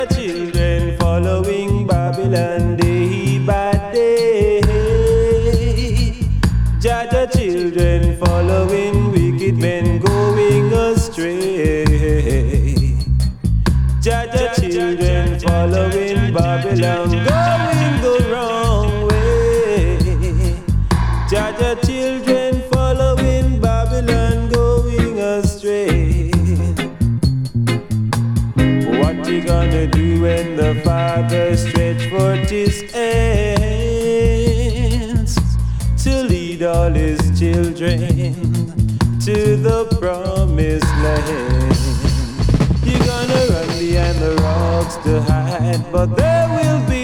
Children following Babylon day by day. Jaja children following wicked men going astray. Jaja children following Babylon going the wrong way. Jaja children following Babylon going astray. What you gonna do when the Father stretch forth his hands to lead all his children to the promised land? You're gonna run behind the rocks to hide, but there will be